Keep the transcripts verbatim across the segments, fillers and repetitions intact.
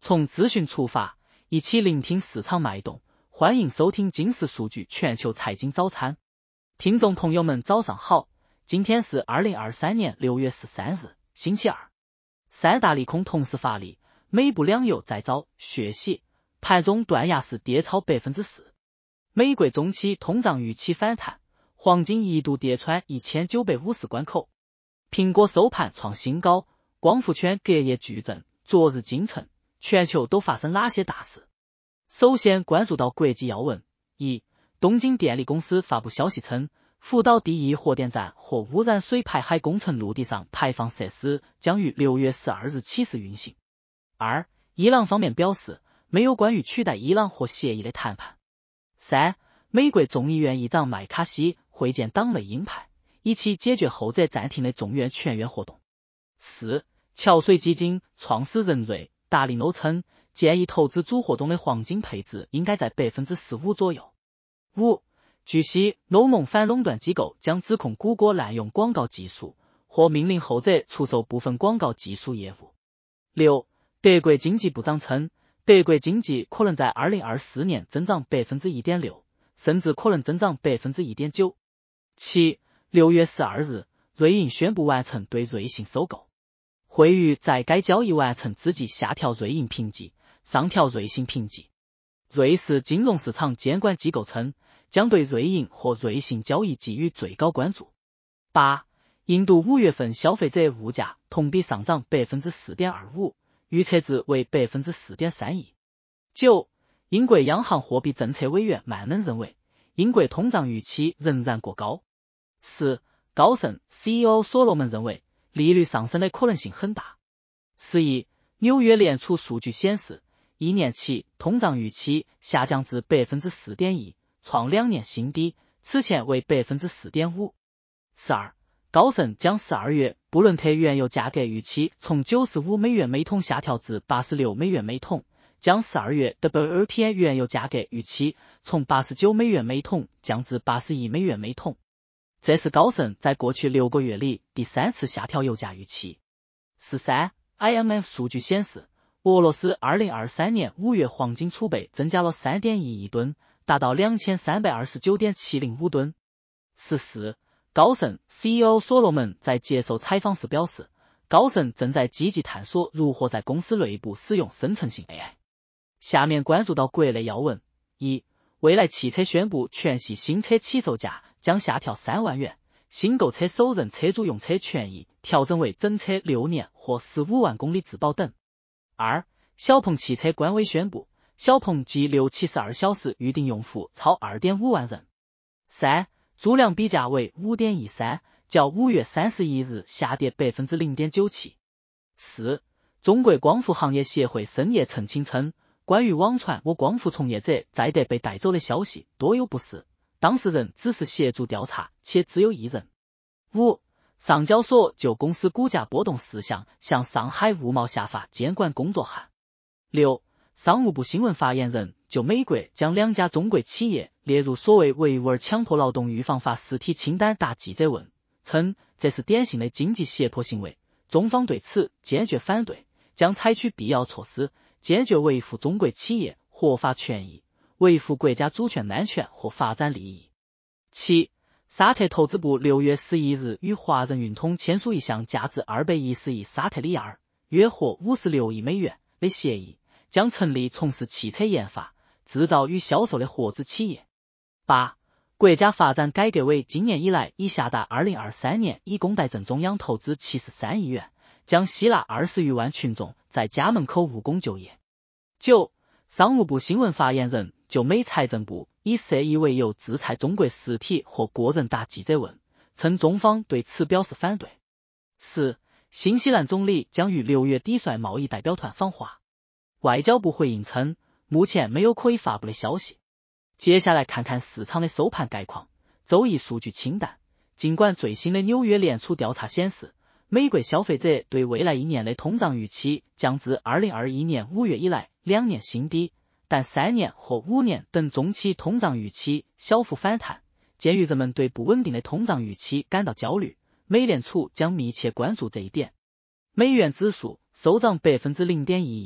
从资讯出发，一起聆听市场脉动。欢迎收听金石数据全球财经早餐。听众朋友们早上好，今天是二零二三年六月十三日，星期二。三大利空同时发力，美布两油再遭血洗，盘中断崖式跌超 百分之四。 美国中期通胀预期反弹，黄金一度跌穿一千九百五十关口。苹果收盘创新高，光伏圈隔夜巨震，昨日今晨，全球都发生哪些大事？首先关注到国际要闻。一、东京电力公司发布消息称，福岛第一核电站和污染水排海工程陆地上排放设施将于六月十二日起始运行。二、伊朗方面表示，没有关于取代伊朗核协议的谈判。三、美国众议院议长麦卡锡会见党内鹰派，一起解决后者暂停的众院全员活动。四、桥水基金创始人瑞达利诺称，建议投资组合中的黄金配置应该在 百分之十五 左右。五、据悉，欧盟反垄断机构将指控谷歌滥用广告技术，或命令后者出售部分广告技术业务。六、德国经济部长称，德国经济可能在二零二四年增长 百分之一点六， 甚至可能增长 百分之一点九。七、六月十二日，瑞银宣布完成对瑞信收购。惠誉在该交易完成之际下调瑞银评级，上调瑞信评级。瑞士金融市场监管机构称，将对瑞银和瑞信交易给予最高关注。八、印度五月份消费者物价同比上涨 百分之四点二五， 预测值为 百分之四点三一。九、英国央行货币政策委员曼恩认为，英国通胀预期仍然过高。十、高盛 C E O 所罗门认为，利率上升的可能性很大。十一、纽约联储数据显示，一年期通胀预期下降至 百分之四点一， 创两年新低，此前为 百分之四点五。十二、高盛将十二月布伦特原油价格预期从九十五美元每桶下调至八十六美元每桶，将十二月 W L T I 原油价格预期从八十九美元每桶降至八十一美元每桶。这是高盛在过去六个月里第三次下调油价预期。十三、I M F 数据显示，俄罗斯二零二三年五月黄金储备增加了 三点一亿吨，达到 两千三百二十九点七零五吨。十四、高盛 C E O 所罗门在接受采访时表示，高盛正在积极探索如何在公司内部使用生成性 A I。下面关注到国内要闻。一、蔚来汽车宣布全系新车起售价将下调三万元，新购车首任车主用车权益调整为整车六年或十五万公里质保等。二、小鹏汽车官微宣布，小鹏 G 六 七十二小时预订用户超 二点五万人。三、租量比价为 五点一三， 较五月三十一日下跌 百分之零点九七。四、中国光伏行业协会深夜澄清称，关于网传我光伏从业者在德被带走的消息多有不实，当事人只是协助调查，且只有一人。五、上交所就公司股价波动事项向上海物贸下发监管工作函。六、商务部新闻发言人就美国将两家中国企业列入所谓维吾尔强迫劳动预防法实体清单答记者问，称这是典型的经济胁迫行为，中方对此坚决反对，将采取必要措施，坚决维护中国企业合法权益，维护国家主权安全和发展利益。七、沙特投资部六月十一日与华人运通签署一项价值二百一十亿沙特里亚尔，约合五十六亿美元的协议，将成立从事汽车研发、制造与销售的合资企业。八、国家发展改革委今年以来已下达二零二三年以公贷赠中央投资七十三亿元，将吸纳二十余万群众在家门口务工就业。九、商务部新闻发言人就美财政部以涉意为由制裁中国实体或个人答记者问，称中方对此表示反对。十、新西兰总理将于六月底率贸易代表团访华。外交部回应称，目前没有可以发布的消息。接下来看看市场的收盘概况。周一数据清淡，尽管最新的纽约联储调查显示，美国消费者对未来一年的通胀预期降至二零二一年五月以来两年新低，但三年或五年等中期通胀预期小幅反弹。鉴于人们对不稳定的通胀预期感到焦虑，美联储将密切关注这一点。美元指数收涨 百分之零点一一，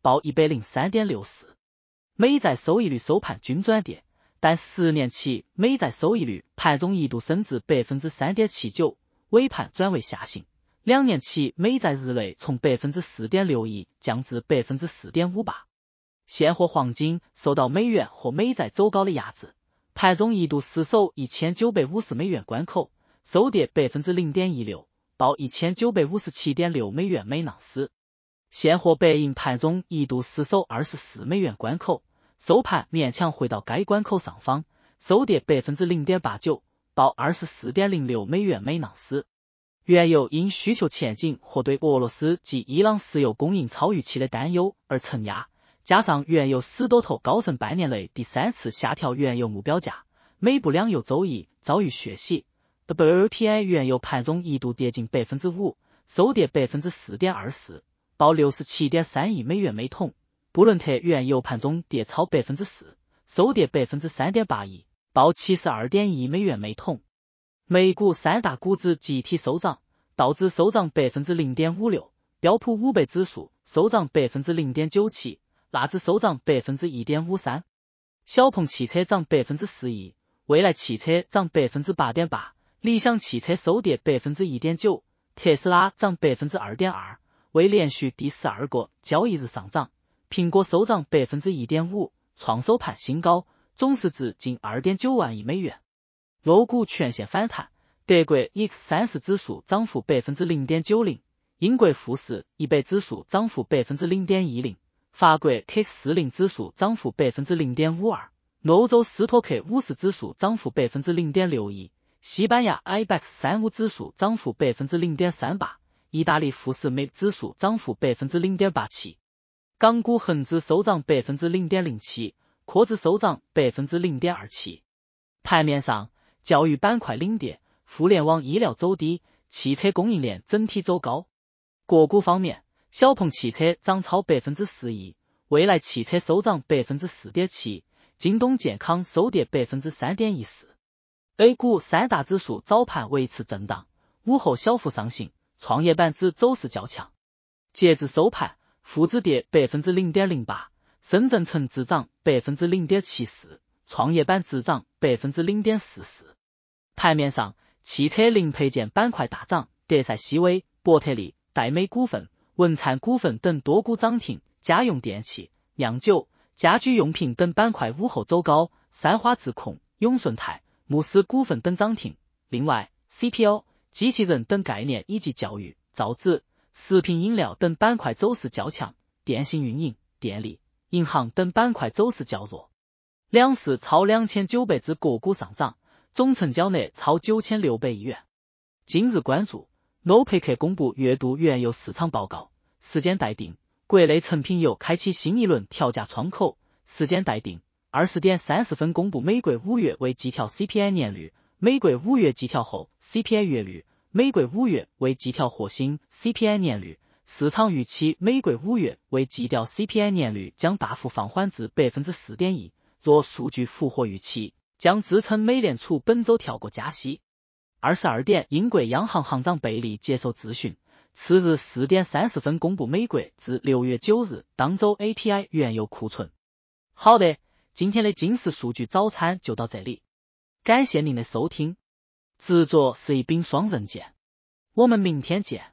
报一百零三点六四，美债收益率收盘均转跌，但十年期美债收益率盘中一度升至 百分之三点七九， 尾盘转为下行。两年期美债日内从 百分之四点六一 降至 百分之四点五八。现货黄金受到美元和美债走高的压制，盘中一度失守一千九百五十美元关口，收跌 百分之零点一六， 报 一千九百五十七点六美元每盎司。现货白银盘中一度失守二十四美元关口，收盘勉强回到该关口上方，收跌 百分之零点八九， 报 二十四点零六美元每盎司。原油因需求前景和对俄罗斯及伊朗石油供应超预期的担忧而承压，加上原油死多头高盛半年内第三次下调原油目标价，美布两油周一遭遇血洗， W T I 原油盘中一度跌近 百分之五， 收跌 百分之四点二四， 报 六十七点三亿美元每桶。布伦特原油盘中跌超 百分之四， 收跌 百分之三点八一， 报 七十二点一亿美元每桶。美股三大股指集体收涨，道指收涨 百分之零点五六， 标普五百指数收涨 百分之零点九七， 纳指收涨 百分之一点五三， 小鹏汽车涨 百分之四一， 蔚来汽车涨 百分之八点八， 理想汽车收跌 百分之一点九， 特斯拉涨 百分之二点二， 为连续第十二个交易日上涨。苹果收涨 百分之一点五， 创收盘新高，总市值近 二点九万亿美元。欧股全线反弹，德国 E X 三十 指数涨幅 百分之零点九零， 英国富时一百指数涨幅 百分之零点一零， 法国 K 四十 指数涨幅 百分之零点五二， 欧洲斯托克五十指数涨幅 百分之零点六一， 西班牙 I B E X 三十五 指数涨幅 百分之零点三八， 意大利富时 M A C 指数涨幅 百分之零点八七。港股恒指收涨 百分之零点零七， 科指收涨 百分之零点二七。盘面上，教育板块领跌，互联网医疗走低，汽车供应链整体走高。个股方面，小鹏汽车涨超 百分之四一， 蔚来汽车收涨 百分之四点七， 京东健康收跌 百分之三点一四。A 股三大指数早盘维持震荡，午后小幅上行，创业板指走势较强。截至收盘，沪指跌 百分之零点零八， 深圳成指涨 百分之零点七四， 创业板指涨 百分之零点四四。盘面上，汽车零配件板块大涨，德赛西威、博特利、戴美股份、文灿股份等多股涨停，家用电器、酿酒、家居用品等板块午后走高，三花智控、永顺泰、慕斯股份等涨停。另外 C P O、机器人等概念以及教育、造纸、食品饮料等板块走势较强，电信运营、电力、银行等板块走势较弱。两市超两千九百只个股上涨，总成交额超九千六百亿元。今日关注，欧佩克公布月度原油市场报告，时间待定。国内成品油开启新一轮调价窗口，时间待定。二十点三十分公布美国五月为季调 C P I 年率，美国五月季调后 C P I 月率，美国五月为季调获新 C P I 年率。市场预期美国五月为季调 C P I 年率将大幅放缓至 百分之四点一， 若数据符合预期，将支撑美联储本周跳过加息。二十二点，英国央行行长贝利接受咨询。次日四点三十分公布美国自六月九日当周 A P I 原油库存。好的，今天的金石数据早餐就到这里，感谢您的收听。制作是一柄双刃剑，我们明天见。